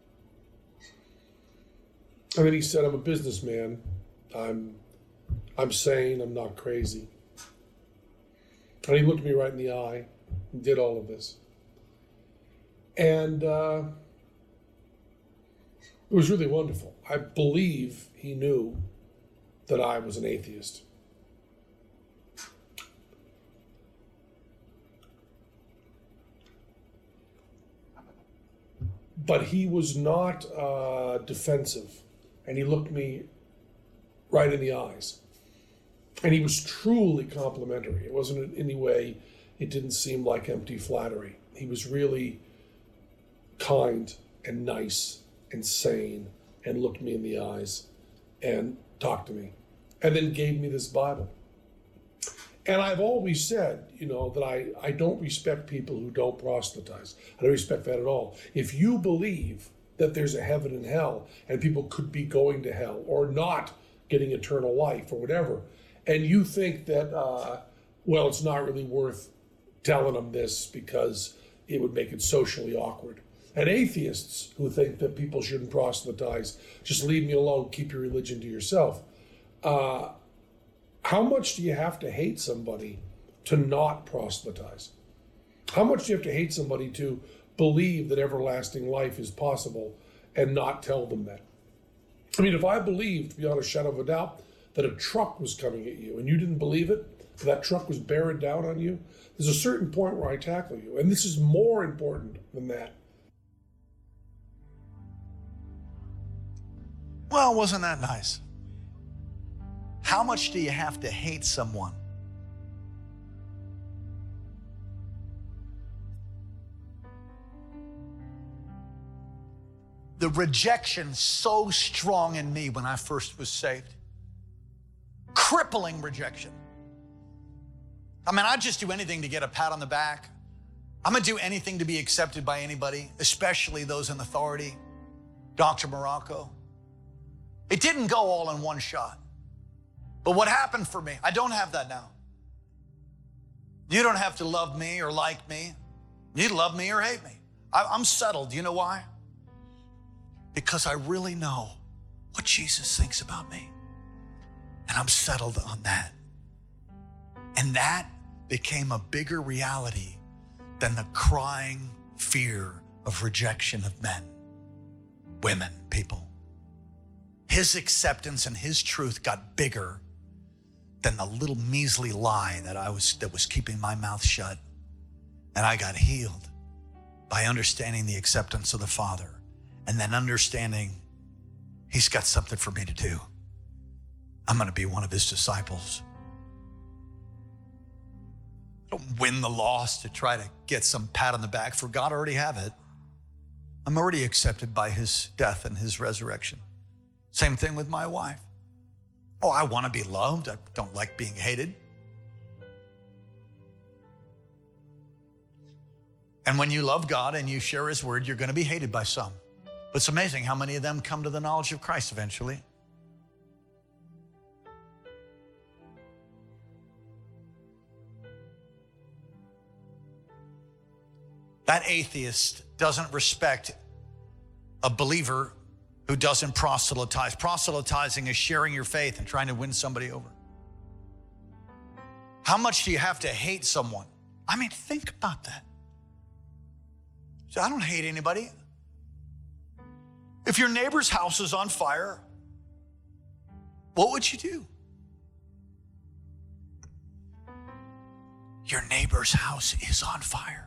Speaker 3: And then he said, I'm a businessman. I'm I'm sane. I'm not crazy. And he looked me right in the eye and did all of this. And uh, it was really wonderful. I believe he knew that I was an atheist. But he was not uh, defensive. And he looked me right in the eyes. And he was truly complimentary. It wasn't in any way, it didn't seem like empty flattery. He was really kind and nice and sane and looked me in the eyes and talked to me and then gave me this Bible. And I've always said, you know, that I, I don't respect people who don't proselytize. I don't respect that at all. If you believe that there's a heaven and hell and people could be going to hell or not getting eternal life or whatever, and you think that, uh, well, it's not really worth telling them this because it would make it socially awkward. And atheists who think that people shouldn't proselytize, just leave me alone, keep your religion to yourself. Uh, how much do you have to hate somebody to not proselytize? How much do you have to hate somebody to believe that everlasting life is possible and not tell them that? I mean, if I believed beyond a shadow of a doubt that a truck was coming at you and you didn't believe it, that truck was bearing down on you, there's a certain point where I tackle you. And this is more important than that.
Speaker 2: Well, wasn't that nice? How much do you have to hate someone? The rejection so strong in me when I first was saved. Crippling rejection. I mean, I'd just do anything to get a pat on the back. I'm gonna do anything to be accepted by anybody, especially those in authority. Doctor Morocco. It didn't go all in one shot. But what happened for me, I don't have that now. You don't have to love me or like me. You love me or hate me. I, I'm settled. You know why? Because I really know what Jesus thinks about me. And I'm settled on that. And that became a bigger reality than the crying fear of rejection of men, women, people. His acceptance and his truth got bigger than the little measly lie that I was that was keeping my mouth shut. And I got healed by understanding the acceptance of the Father and then understanding he's got something for me to do. I'm going to be one of his disciples. I don't win the loss to try to get some pat on the back, for God already have it. I'm already accepted by his death and his resurrection. Same thing with my wife. Oh, I want to be loved. I don't like being hated. And when you love God and you share his word, you're going to be hated by some. But it's amazing how many of them come to the knowledge of Christ eventually. That atheist doesn't respect a believer who doesn't proselytize. Proselytizing is sharing your faith and trying to win somebody over. How much do you have to hate someone? I mean, think about that. So I don't hate anybody. If your neighbor's house is on fire, what would you do? Your neighbor's house is on fire.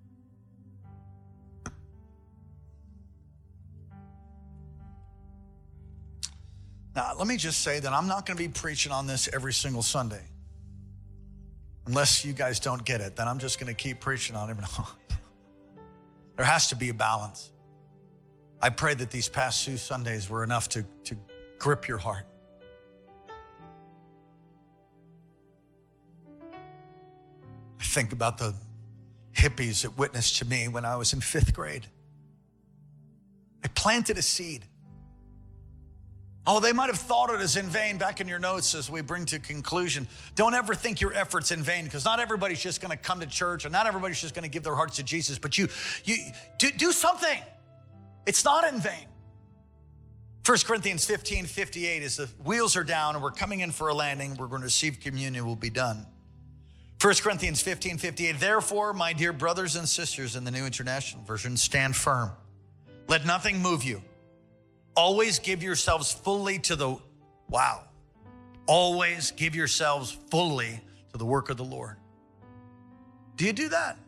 Speaker 2: Now, let me just say that I'm not going to be preaching on this every single Sunday. Unless you guys don't get it, then I'm just going to keep preaching on it. There has to be a balance. I pray that these past two Sundays were enough to, to grip your heart. I think about the hippies that witnessed to me when I was in fifth grade. I planted a seed. Oh, they might have thought it as in vain. Back in your notes as we bring to conclusion, don't ever think your effort's in vain, because not everybody's just going to come to church and not everybody's just going to give their hearts to Jesus, but you, you do, do something. It's not in vain. First Corinthians fifteen fifty-eight, as the wheels are down and we're coming in for a landing, we're going to receive communion, we'll be done. First Corinthians fifteen fifty-eight, therefore, my dear brothers and sisters in the New International Version, stand firm. Let nothing move you. Always give yourselves fully to the, wow. Always give yourselves fully to the work of the Lord. Do you do that?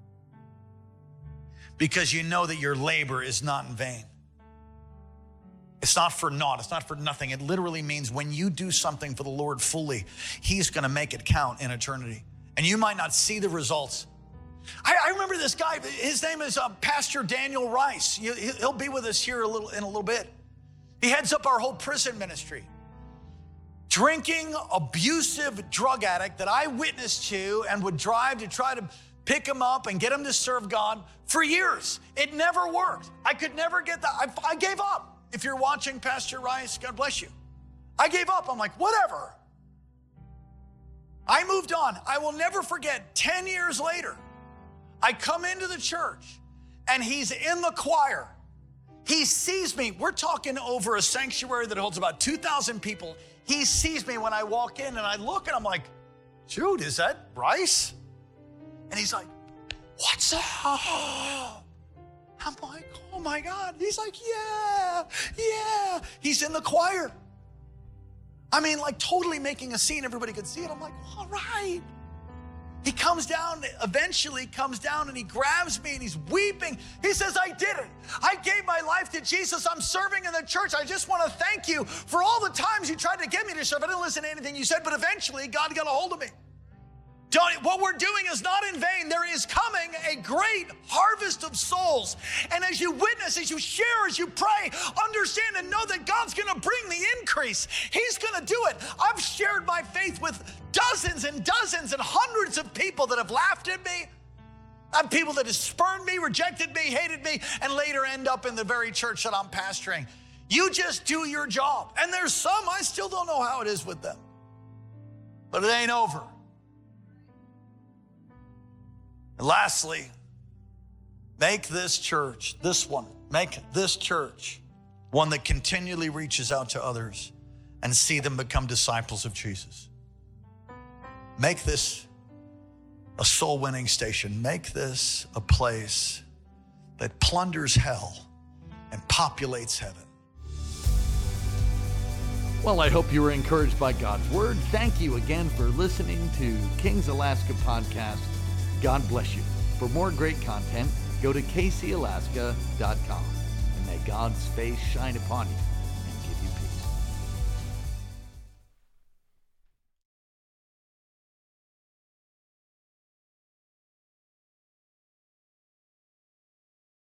Speaker 2: Because you know that your labor is not in vain. It's not for naught. It's not for nothing. It literally means when you do something for the Lord fully, he's going to make it count in eternity. And you might not see the results. I, I remember this guy. His name is uh, Pastor Daniel Rice. He, he'll be with us here a little in a little bit. He heads up our whole prison ministry. Drinking, abusive drug addict that I witnessed to and would drive to try to pick him up and get him to serve God for years. It never worked. I could never get that. I, I gave up. If you're watching Pastor Rice, God bless you. I gave up. I'm like, whatever. I moved on. I will never forget, ten years later, I come into the church and he's in the choir. He sees me. We're talking over a sanctuary that holds about two thousand people. He sees me when I walk in and I look and I'm like, dude, is that Rice? And he's like, what's up? I'm like, oh my God. He's like, yeah, yeah. He's in the choir. I mean, like totally making a scene. Everybody could see it. I'm like, all right. He comes down, eventually comes down and he grabs me and he's weeping. He says, I did it. I gave my life to Jesus. I'm serving in the church. I just want to thank you for all the times you tried to get me to serve. I didn't listen to anything you said, but eventually God got a hold of me. Don't, what we're doing is not in vain. There is coming a great harvest of souls. And as you witness, as you share, as you pray, understand and know that God's going to bring the increase. He's going to do it. I've shared my faith with dozens and dozens and hundreds of people that have laughed at me. I have people that have spurned me, rejected me, hated me, and later end up in the very church that I'm pastoring. You just do your job. And there's some, I still don't know how it is with them. But it ain't over. And lastly, make this church, this one, make this church one that continually reaches out to others and see them become disciples of Jesus. Make this a soul-winning station. Make this a place that plunders hell and populates heaven.
Speaker 1: Well, I hope you were encouraged by God's word. Thank you again for listening to Kings Alaska Podcast. God bless you. For more great content, go to k c alaska dot com and may God's face shine upon you.